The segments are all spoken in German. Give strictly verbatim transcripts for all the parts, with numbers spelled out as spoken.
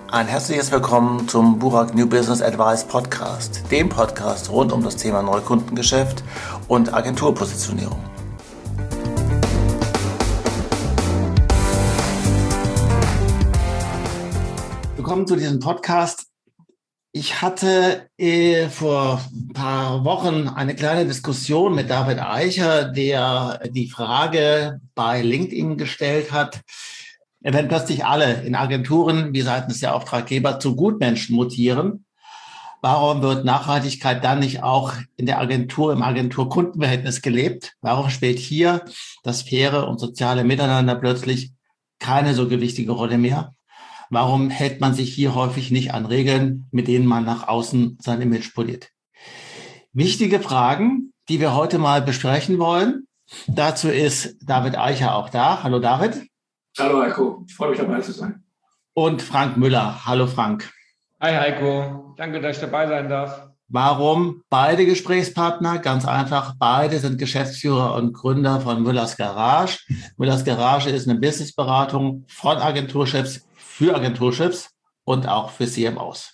Ein herzliches Willkommen zum Burak New Business Advice Podcast, dem Podcast rund um das Thema Neukundengeschäft und Agenturpositionierung. Willkommen zu diesem Podcast. Ich hatte äh, vor ein paar Wochen eine kleine Diskussion mit David Eicher, der die Frage bei LinkedIn gestellt hat, wenn plötzlich alle in Agenturen wie seitens der Auftraggeber zu Gutmenschen mutieren, warum wird Nachhaltigkeit dann nicht auch in der Agentur, im Agentur-Kundenverhältnis gelebt? Warum spielt hier das faire und soziale Miteinander plötzlich keine so gewichtige Rolle mehr? Warum hält man sich hier häufig nicht an Regeln, mit denen man nach außen sein Image poliert? Wichtige Fragen, die wir heute mal besprechen wollen. Dazu ist David Eicher auch da. Hallo David. Hallo Heiko, ich freue mich dabei zu sein. Und Frank Müller. Hallo Frank. Hi Heiko, danke, dass ich dabei sein darf. Warum beide Gesprächspartner? Ganz einfach, beide sind Geschäftsführer und Gründer von Müllers Garage. Müllers Garage ist eine Businessberatung von Agenturchefs für Agenturchefs und auch für C M Os.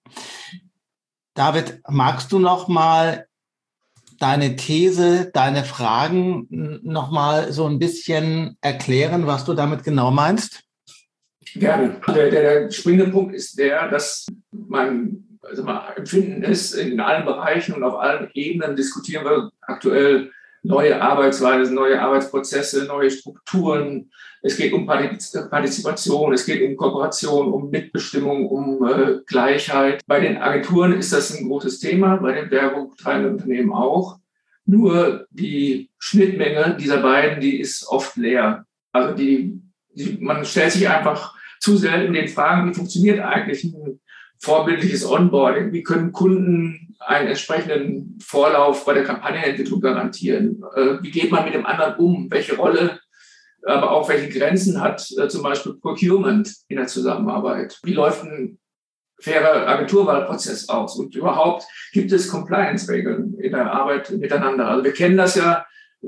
David, magst du noch mal deine These, deine Fragen noch mal so ein bisschen erklären, was du damit genau meinst? Gerne. Der, der springende Punkt ist der, dass mein also mein Empfinden ist, in allen Bereichen und auf allen Ebenen diskutieren wir aktuell neue Arbeitsweisen, neue Arbeitsprozesse, neue Strukturen. Es geht um Partizipation, es geht um Kooperation, um Mitbestimmung, um äh, Gleichheit. Bei den Agenturen ist das ein großes Thema, bei den werbetreibenden Unternehmen auch. Nur die Schnittmenge dieser beiden, die ist oft leer. Also die, die man stellt sich einfach zu selten den Fragen, wie funktioniert eigentlich ein vorbildliches Onboarding? Wie können Kunden einen entsprechenden Vorlauf bei der Kampagnenentwicklung garantieren? Äh, wie geht man mit dem anderen um? Welche Rolle, aber auch welche Grenzen hat äh, zum Beispiel Procurement in der Zusammenarbeit? Wie läuft ein fairer Agenturwahlprozess aus? Und überhaupt gibt es Compliance-Regeln in der Arbeit miteinander? Also wir kennen das ja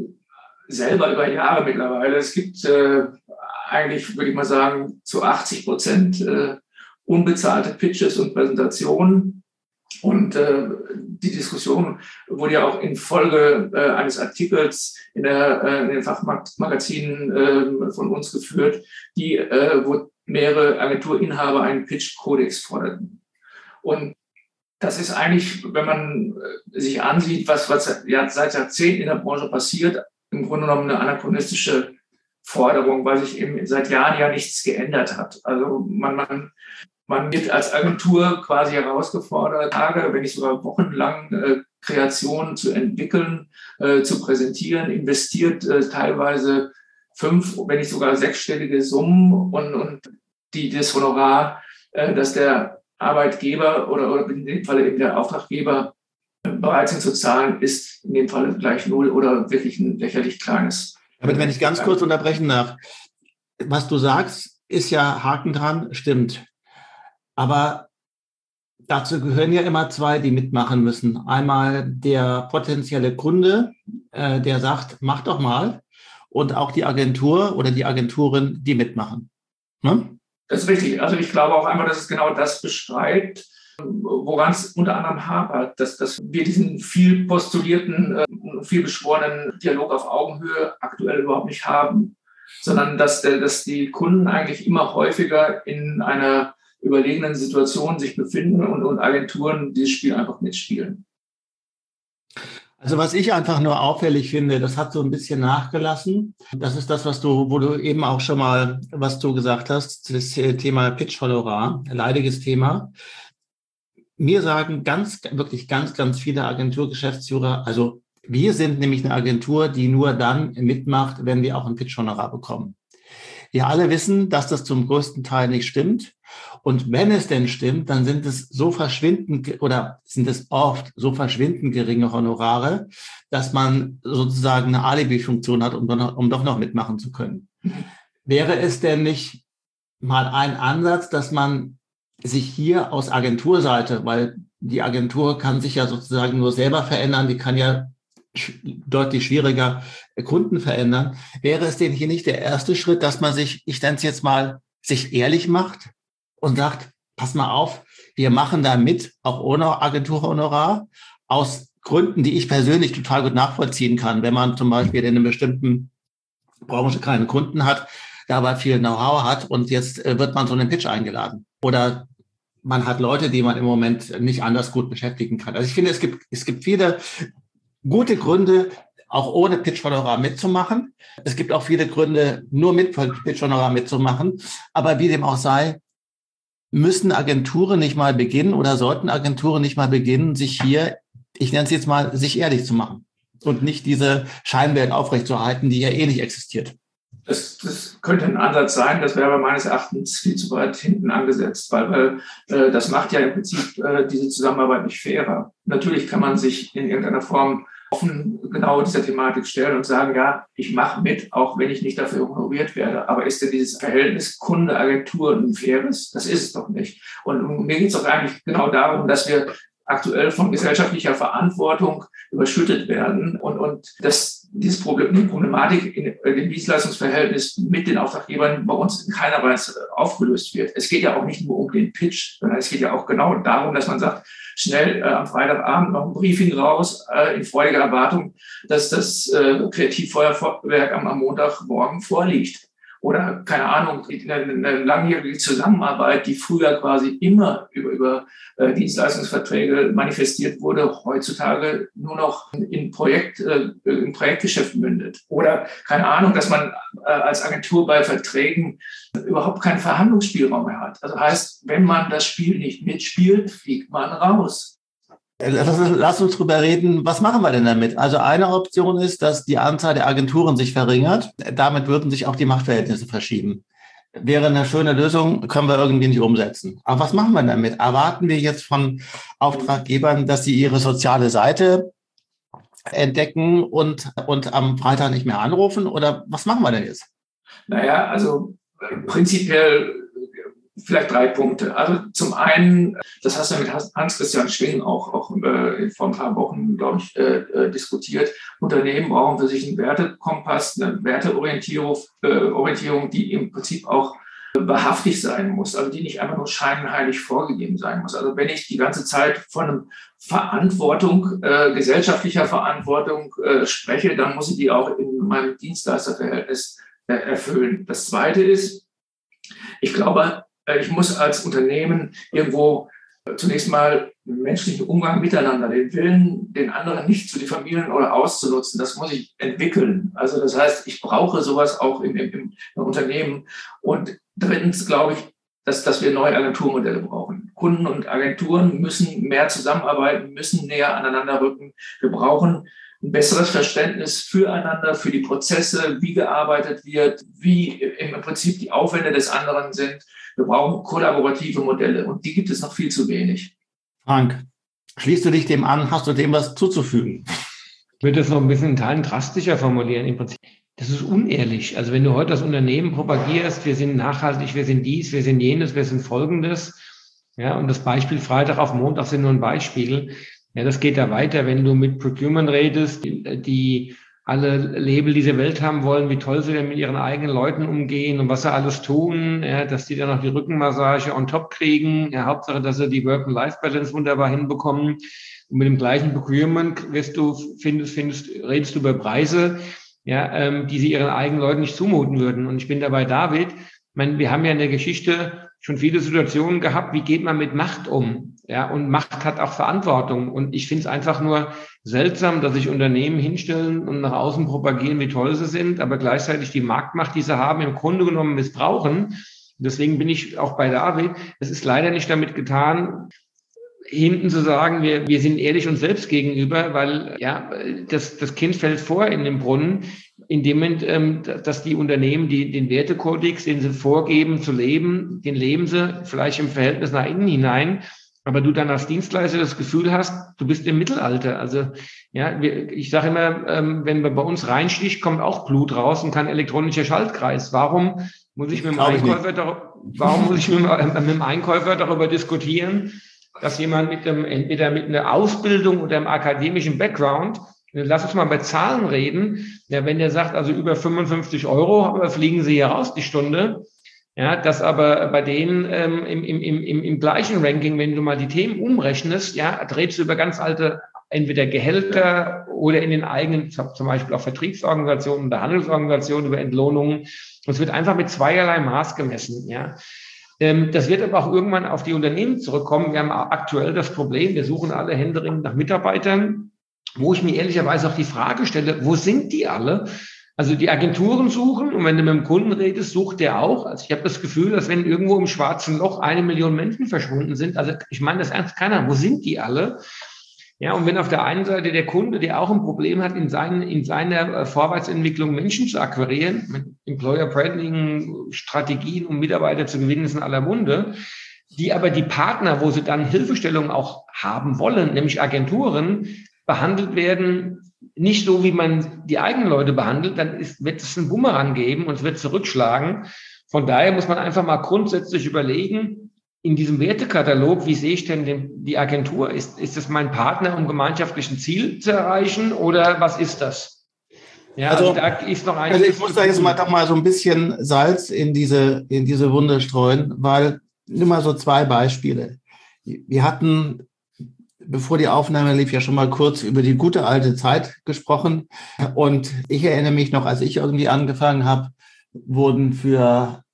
selber über Jahre mittlerweile. Es gibt äh, eigentlich, würde ich mal sagen, zu achtzig Prozent äh, unbezahlte Pitches und Präsentationen. Und äh, die Diskussion wurde ja auch in Folge äh, eines Artikels in, der, äh, in den Fachmagazinen äh, von uns geführt, die, äh, wo mehrere Agenturinhaber einen Pitch-Kodex forderten. Und das ist eigentlich, wenn man sich ansieht, was, was ja seit Jahrzehnten in der Branche passiert, im Grunde genommen eine anachronistische Forderung, weil sich eben seit Jahren ja nichts geändert hat. Also man, man Man wird als Agentur quasi herausgefordert, Tage, wenn nicht sogar wochenlang äh, Kreationen zu entwickeln, äh, zu präsentieren, investiert äh, teilweise fünf, wenn nicht sogar sechsstellige Summen und, und die, das Honorar, äh, dass der Arbeitgeber oder, oder in dem Fall eben der Auftraggeber äh, bereit sind zu zahlen, ist in dem Fall gleich null oder wirklich ein lächerlich kleines. Aber wenn ich ganz kurz unterbrechen darf, was du sagst, ist ja Haken dran, stimmt. Aber dazu gehören ja immer zwei, die mitmachen müssen. Einmal der potenzielle Kunde, äh, der sagt, mach doch mal. Und auch die Agentur oder die Agenturen, die mitmachen. Ne? Das ist richtig. Also ich glaube auch einfach, dass es genau das beschreibt, woran es unter anderem hapert, dass, dass wir diesen viel postulierten, äh, viel beschworenen Dialog auf Augenhöhe aktuell überhaupt nicht haben, sondern dass, dass die Kunden eigentlich immer häufiger in einer überlegenen Situationen sich befinden und, und Agenturen dieses Spiel einfach mitspielen. Also was ich einfach nur auffällig finde, das hat so ein bisschen nachgelassen. Das ist das, was du, wo du eben auch schon mal, was du gesagt hast, das Thema Pitch-Honorar, leidiges Thema. Mir sagen ganz, wirklich ganz, ganz viele Agenturgeschäftsführer, also wir sind nämlich eine Agentur, die nur dann mitmacht, wenn wir auch ein Pitch-Honorar bekommen. Wir alle wissen, dass das zum größten Teil nicht stimmt. Und wenn es denn stimmt, dann sind es so verschwindend oder sind es oft so verschwindend geringe Honorare, dass man sozusagen eine Alibi-Funktion hat, um doch noch, um doch noch mitmachen zu können. Wäre es denn nicht mal ein Ansatz, dass man sich hier aus Agenturseite, weil die Agentur kann sich ja sozusagen nur selber verändern, die kann ja deutlich schwieriger Kunden verändern. Wäre es denn hier nicht der erste Schritt, dass man sich, ich nenne es jetzt mal, sich ehrlich macht und sagt, pass mal auf, wir machen da mit, auch ohne Agenturhonorar, aus Gründen, die ich persönlich total gut nachvollziehen kann. Wenn man zum Beispiel in einer bestimmten Branche keinen Kunden hat, der aber viel Know-how hat und jetzt wird man so einen Pitch eingeladen. Oder man hat Leute, die man im Moment nicht anders gut beschäftigen kann. Also ich finde, es gibt, es gibt viele gute Gründe, auch ohne Pitch-Honorar mitzumachen. Es gibt auch viele Gründe, nur mit Pitch-Honorar mitzumachen. Aber wie dem auch sei, müssen Agenturen nicht mal beginnen oder sollten Agenturen nicht mal beginnen, sich hier, ich nenne es jetzt mal, sich ehrlich zu machen und nicht diese Scheinwelt aufrechtzuerhalten, die ja eh nicht existiert. Das, das könnte ein Ansatz sein, das wäre aber meines Erachtens viel zu weit hinten angesetzt, weil, weil äh, das macht ja im Prinzip äh, diese Zusammenarbeit nicht fairer. Natürlich kann man sich in irgendeiner Form offen genau dieser Thematik stellen und sagen, ja, ich mache mit, auch wenn ich nicht dafür honoriert werde. Aber ist denn dieses Verhältnis Kunde-Agentur ein faires? Das ist es doch nicht. Und mir geht es doch eigentlich genau darum, dass wir aktuell von gesellschaftlicher Verantwortung überschüttet werden und, und dass dieses Problem, die Problematik in dem Dienstleistungsverhältnis mit den Auftraggebern bei uns in keiner Weise aufgelöst wird. Es geht ja auch nicht nur um den Pitch, sondern es geht ja auch genau darum, dass man sagt, schnell äh, am Freitagabend noch ein Briefing raus, äh, in freudiger Erwartung, dass das äh, Kreativfeuerwerk am, am Montagmorgen vorliegt. Oder, keine Ahnung, eine, eine langjährige Zusammenarbeit, die früher quasi immer über, über äh, Dienstleistungsverträge manifestiert wurde, heutzutage nur noch in Projekt, äh, im Projektgeschäft mündet. Oder, keine Ahnung, dass man äh, als Agentur bei Verträgen überhaupt keinen Verhandlungsspielraum mehr hat. Also heißt, wenn man das Spiel nicht mitspielt, fliegt man raus. Lass, lass uns drüber reden, was machen wir denn damit? Also eine Option ist, dass die Anzahl der Agenturen sich verringert. Damit würden sich auch die Machtverhältnisse verschieben. Wäre eine schöne Lösung, können wir irgendwie nicht umsetzen. Aber was machen wir damit? Erwarten wir jetzt von Auftraggebern, dass sie ihre soziale Seite entdecken und, und am Freitag nicht mehr anrufen? Oder was machen wir denn jetzt? Naja, also prinzipiell vielleicht drei Punkte. Also zum einen, das hast du mit Hans-Christian Schwing auch, auch äh, vor ein paar Wochen, glaube ich, äh, diskutiert. Unternehmen brauchen für sich einen Wertekompass, eine Werteorientierung, äh, Orientierung, die im Prinzip auch wahrhaftig sein muss, also die nicht einfach nur scheinheilig vorgegeben sein muss. Also wenn ich die ganze Zeit von einem Verantwortung, äh, gesellschaftlicher Verantwortung äh, spreche, dann muss ich die auch in meinem Dienstleisterverhältnis äh, erfüllen. Das Zweite ist, ich glaube, ich muss als Unternehmen irgendwo zunächst mal einen menschlichen Umgang miteinander, den Willen, den anderen nicht zu diffamieren oder auszunutzen, das muss ich entwickeln. Also das heißt, ich brauche sowas auch im, im, im Unternehmen. Und drittens glaube ich, dass, dass wir neue Agenturmodelle brauchen. Kunden und Agenturen müssen mehr zusammenarbeiten, müssen näher aneinander rücken. Wir brauchen ein besseres Verständnis füreinander, für die Prozesse, wie gearbeitet wird, wie im Prinzip die Aufwände des anderen sind. Wir brauchen kollaborative Modelle und die gibt es noch viel zu wenig. Frank, schließt du dich dem an? Hast du dem was zuzufügen? Ich würde das noch ein bisschen in Teilen drastischer formulieren. Im Prinzip, das ist unehrlich. Also wenn du heute das Unternehmen propagierst, wir sind nachhaltig, wir sind dies, wir sind jenes, wir sind Folgendes. Ja, und das Beispiel Freitag auf Montag sind nur ein Beispiel. Ja, das geht da weiter, wenn du mit Procurement redest, die, die alle Label dieser Welt haben wollen, wie toll sie denn mit ihren eigenen Leuten umgehen und was sie alles tun, ja, dass die dann noch die Rückenmassage on top kriegen. Ja, Hauptsache, dass sie die Work-and-Life-Balance wunderbar hinbekommen. Und mit dem gleichen Procurement wirst du, findest, findest, redest du über Preise, ja, ähm, die sie ihren eigenen Leuten nicht zumuten würden. Und ich bin dabei, David, ich meine, wir haben ja in der Geschichte schon viele Situationen gehabt, wie geht man mit Macht um? Ja, und Macht hat auch Verantwortung. Und ich finde es einfach nur seltsam, dass sich Unternehmen hinstellen und nach außen propagieren, wie toll sie sind, aber gleichzeitig die Marktmacht, die sie haben, im Grunde genommen missbrauchen. Deswegen bin ich auch bei David. Es ist leider nicht damit getan, hinten zu sagen, wir, wir sind ehrlich uns selbst gegenüber, weil ja das, das Kind fällt vor in den Brunnen, in dem Moment, ähm, dass die Unternehmen die, den Wertekodex, den sie vorgeben zu leben, den leben sie vielleicht im Verhältnis nach innen hinein, aber du dann als Dienstleister das Gefühl hast, du bist im Mittelalter. Also ja, wir, ich sage immer, ähm, wenn man bei uns reinsticht, kommt auch Blut raus und kein elektronischer Schaltkreis. Warum muss ich mit dem Einkäufer, dar- warum muss ich mit, äh, mit dem Einkäufer darüber diskutieren, dass jemand mit einem, entweder mit einer Ausbildung oder einem akademischen Background, lass uns mal bei Zahlen reden, ja, wenn der sagt, also über fünfundfünfzig Euro fliegen Sie hier raus die Stunde, Ja, dass aber bei denen ähm, im, im, im, im gleichen Ranking, wenn du mal die Themen umrechnest, ja, drehst du über ganz alte entweder Gehälter oder in den eigenen, zum Beispiel auch Vertriebsorganisationen oder Handelsorganisationen über Entlohnungen. Und es wird einfach mit zweierlei Maß gemessen. Ja. Ähm, das wird aber auch irgendwann auf die Unternehmen zurückkommen. Wir haben aktuell das Problem, wir suchen alle händeringend nach Mitarbeitern, wo ich mir ehrlicherweise auch die Frage stelle, wo sind die alle? Also die Agenturen suchen und wenn du mit dem Kunden redest, sucht der auch. Also ich habe das Gefühl, dass wenn irgendwo im schwarzen Loch eine Million Menschen verschwunden sind, also ich meine das ernst keiner, wo sind die alle? Ja, und wenn auf der einen Seite der Kunde, der auch ein Problem hat, in, seinen, in seiner Vorwärtsentwicklung Menschen zu akquirieren, mit Employer Branding, Strategien, um Mitarbeiter zu gewinnen, ist in aller Munde, die aber die Partner, wo sie dann Hilfestellung auch haben wollen, nämlich Agenturen, behandelt werden, nicht so, wie man die eigenen Leute behandelt, dann ist, wird es einen Bumerang geben und es wird zurückschlagen. Von daher muss man einfach mal grundsätzlich überlegen, in diesem Wertekatalog, wie sehe ich denn den, die Agentur? Ist, ist es mein Partner, um gemeinschaftlichen Ziel zu erreichen oder was ist das? Ja, also, also da ist noch also ich muss da jetzt mal doch mal so ein bisschen Salz in diese, in diese Wunde streuen, weil nimm mal so zwei Beispiele. Wir hatten, bevor die Aufnahme lief, ja schon mal kurz über die gute alte Zeit gesprochen. Und ich erinnere mich noch, als ich irgendwie angefangen habe, wurden für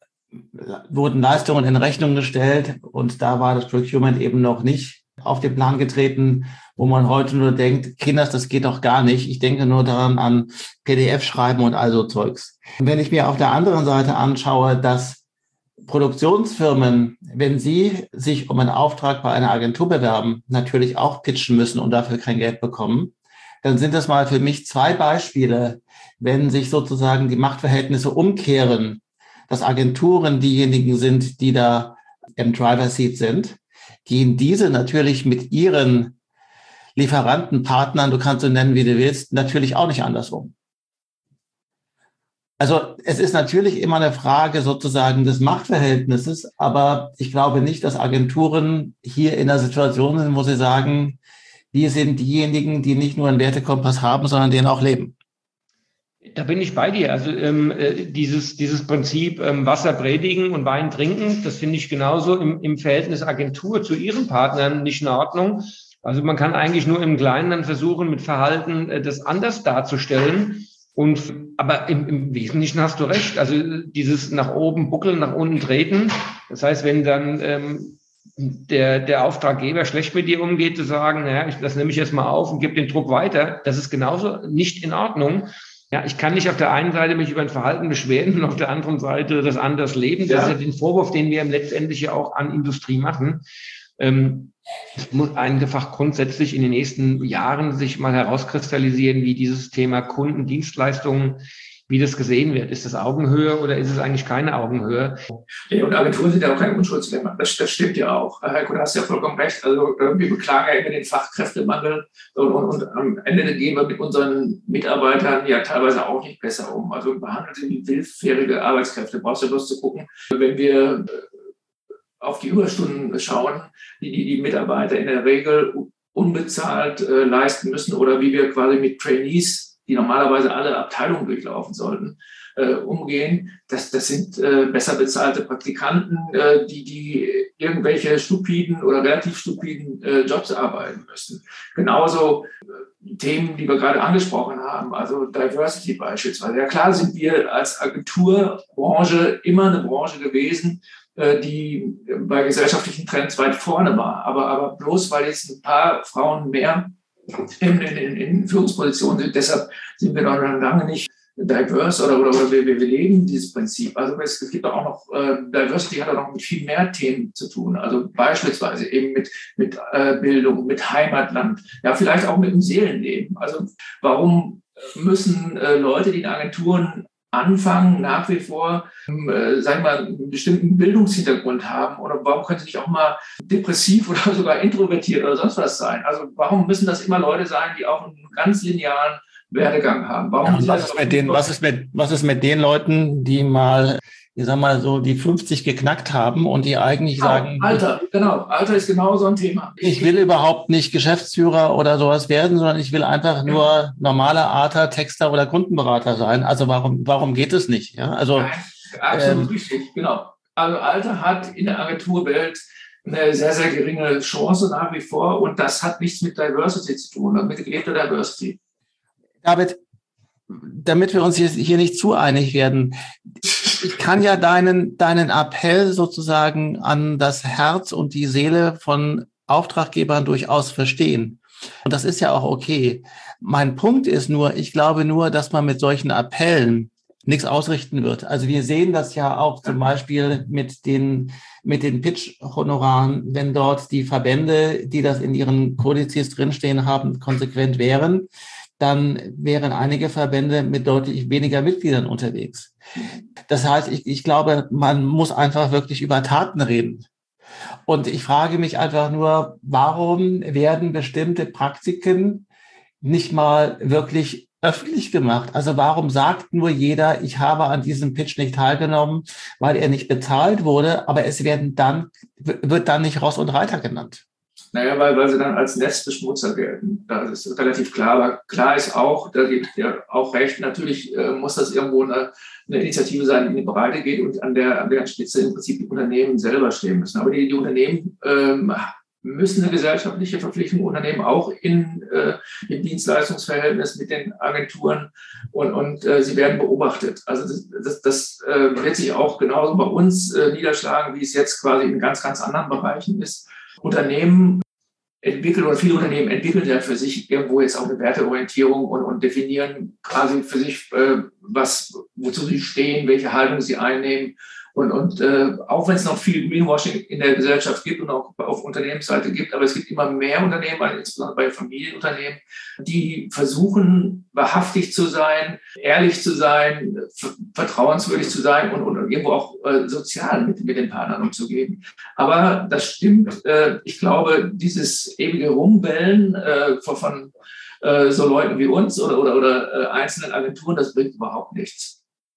wurden Leistungen in Rechnung gestellt und da war das Procurement eben noch nicht auf den Plan getreten, wo man heute nur denkt, Kinders, das geht doch gar nicht. Ich denke nur daran an P D F schreiben und all so Zeugs. Und wenn ich mir auf der anderen Seite anschaue, dass Produktionsfirmen, wenn sie sich um einen Auftrag bei einer Agentur bewerben, natürlich auch pitchen müssen und dafür kein Geld bekommen, dann sind das mal für mich zwei Beispiele, wenn sich sozusagen die Machtverhältnisse umkehren, dass Agenturen diejenigen sind, die da im Driver Seat sind, gehen diese natürlich mit ihren Lieferanten, Partnern, du kannst sie nennen, wie du willst, natürlich auch nicht anders um. Also es ist natürlich immer eine Frage sozusagen des Machtverhältnisses, aber ich glaube nicht, dass Agenturen hier in der Situation sind, wo sie sagen, wir sind diejenigen, die nicht nur einen Wertekompass haben, sondern den auch leben. Da bin ich bei dir. Also ähm, dieses, dieses Prinzip ähm, Wasser predigen und Wein trinken, das finde ich genauso im, im Verhältnis Agentur zu ihren Partnern nicht in Ordnung. Also man kann eigentlich nur im Kleinen dann versuchen, mit Verhalten äh, das anders darzustellen. Und aber im, im Wesentlichen hast du recht. Also dieses nach oben buckeln, nach unten treten. Das heißt, wenn dann ähm, der, der Auftraggeber schlecht mit dir umgeht, zu sagen, naja, ich, das nehme ich jetzt mal auf und gebe den Druck weiter, das ist genauso nicht in Ordnung. Ja, ich kann nicht auf der einen Seite mich über ein Verhalten beschweren und auf der anderen Seite das anders leben. Das ja. ist ja den Vorwurf, den wir letztendlich ja auch an Industrie machen. Ähm, es muss einfach grundsätzlich in den nächsten Jahren sich mal herauskristallisieren, wie dieses Thema Kundendienstleistungen, wie das gesehen wird. Ist das Augenhöhe oder ist es eigentlich keine Augenhöhe? Nee, und Agenturen sind ja auch keine Unschuldslämmer. Das, das stimmt ja auch. Heiko, du hast ja vollkommen recht. Also wir beklagen ja immer den Fachkräftemangel und, und, und am Ende gehen wir mit unseren Mitarbeitern ja teilweise auch nicht besser um. Also wir behandeln sie wie willfährige Arbeitskräfte. Brauchst du bloß zu gucken, wenn wir auf die Überstunden schauen, die die, die Mitarbeiter in der Regel unbezahlt äh, leisten müssen oder wie wir quasi mit Trainees, die normalerweise alle Abteilungen durchlaufen sollten, äh, umgehen. Das, das sind äh, besser bezahlte Praktikanten, äh, die, die irgendwelche stupiden oder relativ stupiden äh, Jobs arbeiten müssen. Genauso äh, Themen, die wir gerade angesprochen haben, also Diversity beispielsweise. Ja klar sind wir als Agenturbranche immer eine Branche gewesen, äh, die bei gesellschaftlichen Trends weit vorne war. Aber, aber bloß weil jetzt ein paar Frauen mehr In, in, in Führungspositionen sind. Deshalb sind wir noch lange nicht diverse oder, oder, oder wir, wir leben dieses Prinzip. Also es, es gibt auch noch, äh, Diversity hat auch noch mit viel mehr Themen zu tun. Also beispielsweise eben mit, mit äh, Bildung, mit Heimatland, ja vielleicht auch mit dem Seelenleben. Also warum müssen äh, Leute, die in Agenturen anfangen, nach wie vor, äh, sagen wir mal, einen bestimmten Bildungshintergrund haben? Oder warum können sie nicht auch mal depressiv oder sogar introvertiert oder sonst was sein? Also warum müssen das immer Leute sein, die auch einen ganz linearen Werdegang haben? Warum ja, was, ist mit den, was, ist mit, was ist mit den Leuten, die mal, ich sag mal so, die fünfzig geknackt haben und die eigentlich genau, sagen... Alter, genau. Alter ist genau so ein Thema. Ich will überhaupt nicht Geschäftsführer oder sowas werden, sondern ich will einfach nur ja. normaler Arter, Texter oder Kundenberater sein. Also warum, warum geht es nicht? Ja, also, Nein, absolut ähm, richtig, genau. Also Alter hat in der Agenturwelt eine sehr, sehr geringe Chance nach wie vor und das hat nichts mit Diversity zu tun, mit gelebter Diversity. David, damit wir uns hier nicht zu einig werden, ich kann ja deinen, deinen Appell sozusagen an das Herz und die Seele von Auftraggebern durchaus verstehen. Und das ist ja auch okay. Mein Punkt ist nur, ich glaube nur, dass man mit solchen Appellen nichts ausrichten wird. Also wir sehen das ja auch zum Beispiel mit den, mit den Pitch-Honoraren, wenn dort die Verbände, die das in ihren Kodizes drinstehen haben, konsequent wären, dann wären einige Verbände mit deutlich weniger Mitgliedern unterwegs. Das heißt, ich, ich glaube, man muss einfach wirklich über Taten reden. Und ich frage mich einfach nur, warum werden bestimmte Praktiken nicht mal wirklich öffentlich gemacht? Also warum sagt nur jeder, ich habe an diesem Pitch nicht teilgenommen, weil er nicht bezahlt wurde, aber es werden dann, wird dann nicht Ross und Reiter genannt? Naja, weil, weil sie dann als Netzbeschmutzer gelten. Das ist relativ klar. Aber klar ist auch, da gibt ja auch recht, natürlich äh, muss das irgendwo eine, eine Initiative sein, die in die Breite geht und an der, an der Spitze im Prinzip die Unternehmen selber stehen müssen. Aber die, die Unternehmen ähm, müssen eine gesellschaftliche Verpflichtung unternehmen, auch in, äh, im Dienstleistungsverhältnis mit den Agenturen und, und äh, sie werden beobachtet. Also das, das, das äh, wird sich auch genauso bei uns äh, niederschlagen, wie es jetzt quasi in ganz, ganz anderen Bereichen ist. Unternehmen entwickeln oder viele Unternehmen entwickeln ja für sich irgendwo jetzt auch eine Werteorientierung und, und definieren quasi für sich, äh, was, wozu sie stehen, welche Haltung sie einnehmen. Und, und äh, auch wenn es noch viel Greenwashing in der Gesellschaft gibt und auch auf Unternehmensseite gibt, aber es gibt immer mehr Unternehmen, insbesondere bei Familienunternehmen, die versuchen, wahrhaftig zu sein, ehrlich zu sein, vertrauenswürdig zu sein und, und irgendwo auch äh, sozial mit, mit den Partnern umzugehen. Aber das stimmt. Äh, ich glaube, dieses ewige Rumbellen äh, von, von äh, so Leuten wie uns oder, oder, oder äh, einzelnen Agenturen, das bringt überhaupt nichts.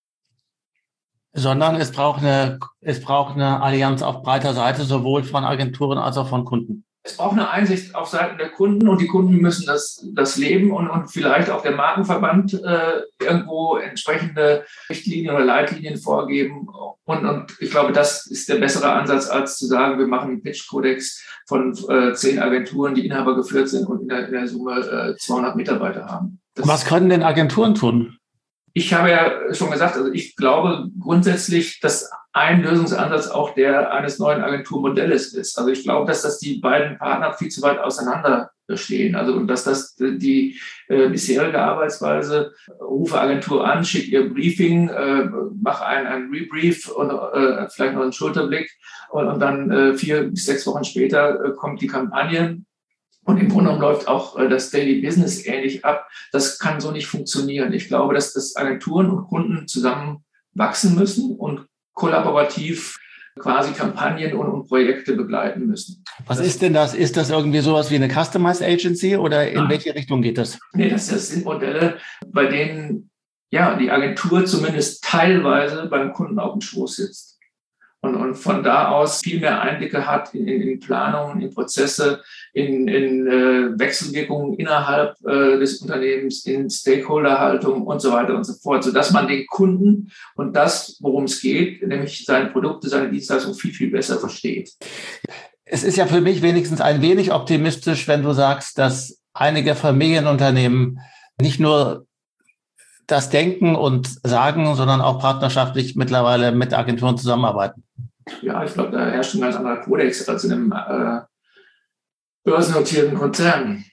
Sondern es braucht eine, es braucht eine Allianz auf breiter Seite, sowohl von Agenturen als auch von Kunden. Es braucht eine Einsicht auf Seiten der Kunden und die Kunden müssen das, das leben und, und vielleicht auch der Markenverband äh, irgendwo entsprechende Richtlinien oder Leitlinien vorgeben. Und, und ich glaube, das ist der bessere Ansatz, als zu sagen, wir machen einen Pitch-Kodex von äh, zehn Agenturen, die Inhaber geführt sind und in der, in der Summe äh, zweihundert Mitarbeiter haben. Das Was können denn Agenturen tun? Ich habe ja schon gesagt, also ich glaube grundsätzlich, dass ein Lösungsansatz auch der eines neuen Agenturmodells ist. Also ich glaube, dass das die beiden Partner viel zu weit auseinander stehen. Also und dass das die äh, bisherige Arbeitsweise, rufe Agentur an, schick ihr Briefing, äh, mach einen, einen Rebrief und äh, vielleicht noch einen Schulterblick und, und dann äh, vier bis sechs Wochen später äh, kommt die Kampagne. Und im Grunde genommen läuft auch äh, das Daily Business ähnlich ab. Das kann so nicht funktionieren. Ich glaube, dass das Agenturen und Kunden zusammen wachsen müssen und kollaborativ quasi Kampagnen und, und Projekte begleiten müssen. Was das ist denn das? Ist das irgendwie sowas wie eine Customized Agency oder in ja. welche Richtung geht das? Nee, das, das sind Modelle, bei denen ja die Agentur zumindest teilweise beim Kunden auf dem Schoß sitzt. Und, und von da aus viel mehr Einblicke hat in, in, in Planungen, in Prozesse, in, in äh, Wechselwirkungen innerhalb äh, des Unternehmens, in Stakeholderhaltung und so weiter und so fort, sodass man den Kunden und das, worum es geht, nämlich seine Produkte, seine Dienstleistungen viel, viel besser versteht. Es ist ja für mich wenigstens ein wenig optimistisch, wenn du sagst, dass einige Familienunternehmen nicht nur das denken und sagen, sondern auch partnerschaftlich mittlerweile mit Agenturen zusammenarbeiten. Ja, ich glaube, da herrscht ein ganz anderer Kodex als in einem äh, börsennotierten Konzern.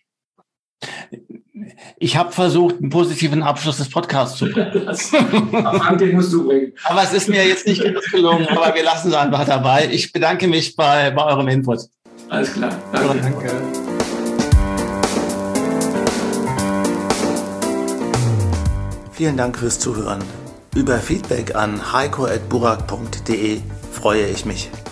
Ich habe versucht, einen positiven Abschluss des Podcasts zu bringen. Das, den musst du bringen. Aber es ist mir jetzt nicht ganz gelungen, aber wir lassen es einfach dabei. Ich bedanke mich bei, bei eurem Input. Alles klar. Danke. Ja, danke. Vielen Dank fürs Zuhören. Über Feedback an heiko at burak punkt de freue ich mich.